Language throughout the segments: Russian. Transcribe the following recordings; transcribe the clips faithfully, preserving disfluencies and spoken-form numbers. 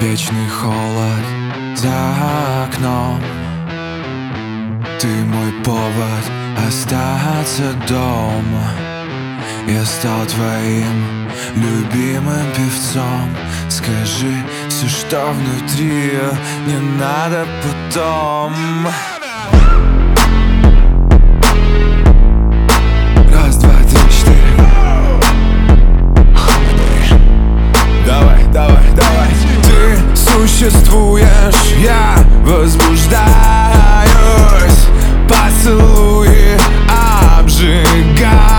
вечный холод за окном. Ты мой повод остаться дома. Я стал твоим любимым певцом. Скажи все, что внутри, не надо потом. Раз, два, три, четыре. Давай, давай, давай. Ты существуешь, я возбуждаюсь. Поцелуи обжигают.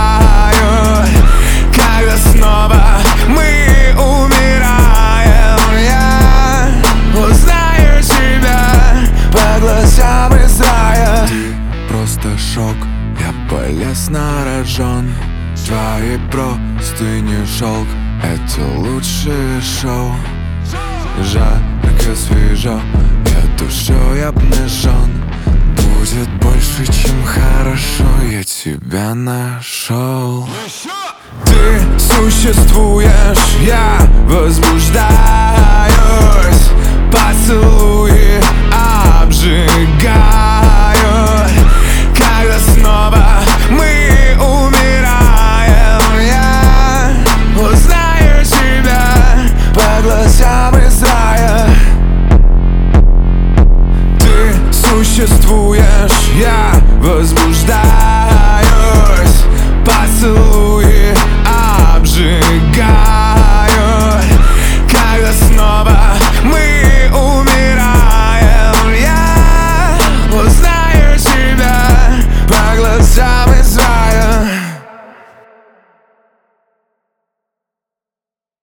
Когда снова мы умираем, я узнаю тебя по глазам из рая. Ты просто шок, я полез на рожон. Твои простыни шелк, это лучшее шоу. Жарко, свежо, я душой обнажен. Будет больше, чем хорошо, я тебя нашел. Ты существуешь, я возбуждаюсь. Поцелуи обжигают. Когда снова мы умираем, я узнаю тебя по глазам из рая. Ты существуешь, я возбуждаюсь.